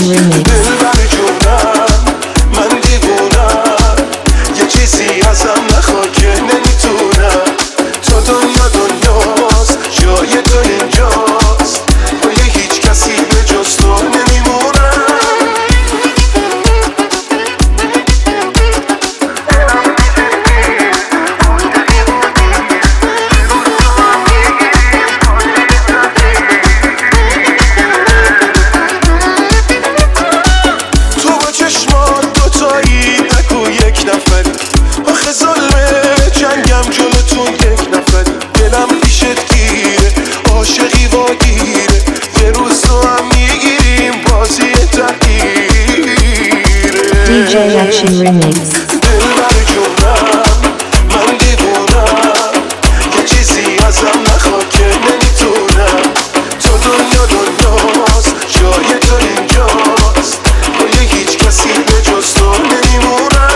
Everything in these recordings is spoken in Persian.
Action Remix. دلبر جونم من دیوونم یه چیزی ازم نخوا که نمیتونم تو دنیاست جای تو اینجاست با یه هیچ کسی به جز تو نمیمونم تو با چشمات دوتایی نگو یک نفری آخه ظلمه جنگم جلوتون یک نفری دلم پیشت گیره عاشقی واگیره یه روز تو هم میگیریم بازی تغییره DJ Action Remix. دلبر جونم من دیوونم یه چیزی ازم نخوا که نمیتونم تو دنیاست جای تو اینجاست با یه هیچ کسی به جز تو نمیمونم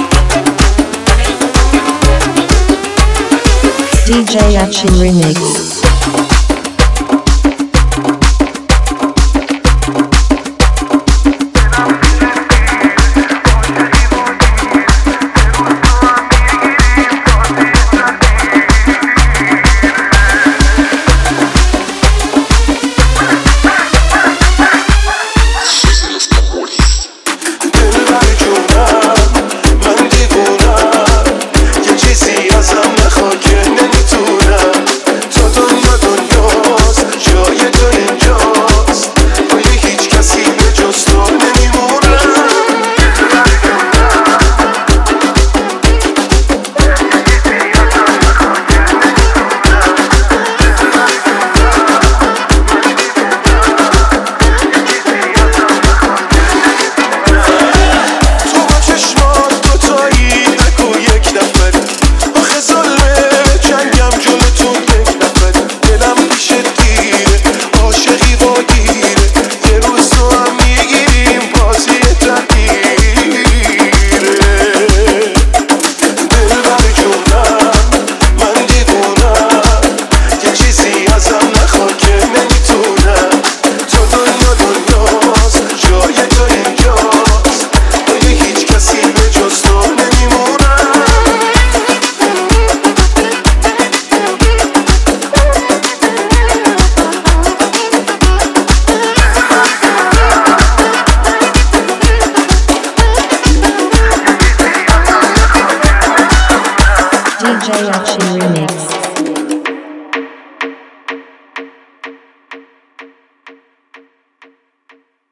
DJ Action Remix.